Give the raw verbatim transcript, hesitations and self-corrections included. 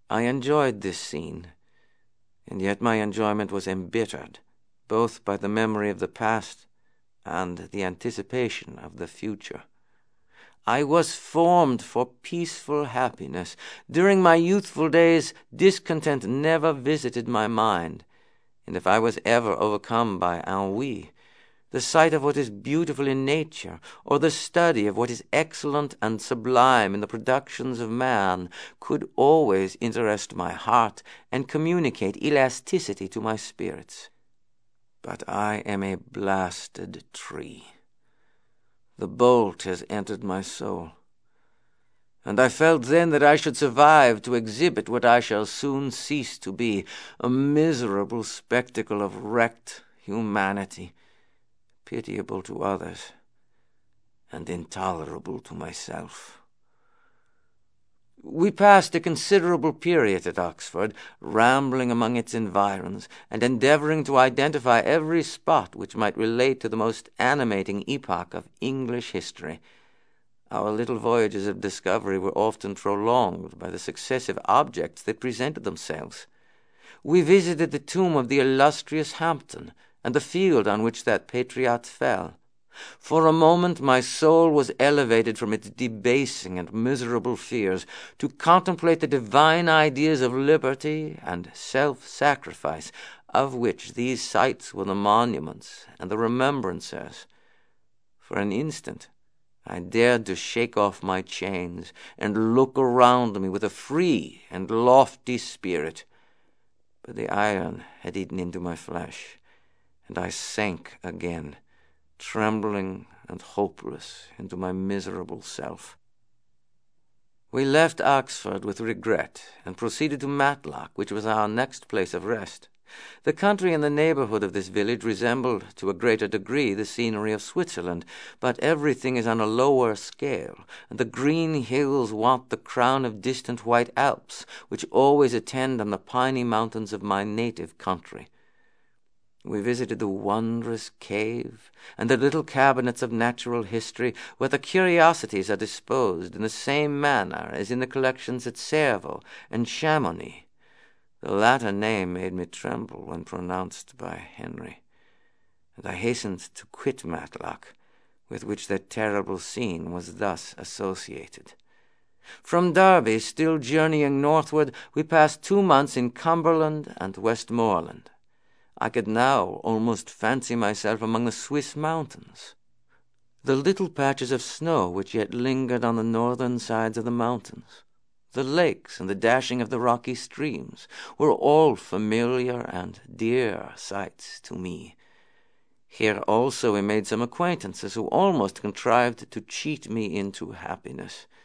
I enjoyed this scene, and yet my enjoyment was embittered, both by the memory of the past and the anticipation of the future. I was formed for peaceful happiness. During my youthful days, discontent never visited my mind, and if I was ever overcome by ennui, the sight of what is beautiful in nature, or the study of what is excellent and sublime in the productions of man, could always interest my heart and communicate elasticity to my spirits. But I am a blasted tree. The bolt has entered my soul, and I felt then that I should survive to exhibit what I shall soon cease to be, a miserable spectacle of wrecked humanity, pitiable to others, and intolerable to myself. We passed a considerable period at Oxford, rambling among its environs, and endeavouring to identify every spot which might relate to the most animating epoch of English history. Our little voyages of discovery were often prolonged by the successive objects that presented themselves. We visited the tomb of the illustrious Hampden, and the field on which that patriot fell. For a moment my soul was elevated from its debasing and miserable fears to contemplate the divine ideas of liberty and self-sacrifice, of which these sights were the monuments and the remembrancers. For an instant I dared to shake off my chains and look around me with a free and lofty spirit, but the iron had eaten into my flesh, and I sank again, trembling and hopeless, into my miserable self. We left Oxford with regret, and proceeded to Matlock, which was our next place of rest. The country in the neighbourhood of this village resembled to a greater degree the scenery of Switzerland, but everything is on a lower scale, and the green hills want the crown of distant white Alps, which always attend on the piny mountains of my native country. We visited the wondrous cave and the little cabinets of natural history, where the curiosities are disposed in the same manner as in the collections at Cervaux and Chamonix. The latter name made me tremble when pronounced by Henry, and I hastened to quit Matlock, with which that terrible scene was thus associated. From Derby, still journeying northward, we passed two months in Cumberland and Westmoreland. I could now almost fancy myself among the Swiss mountains. The little patches of snow which yet lingered on the northern sides of the mountains, the lakes and the dashing of the rocky streams, were all familiar and dear sights to me. Here also we made some acquaintances who almost contrived to cheat me into happiness.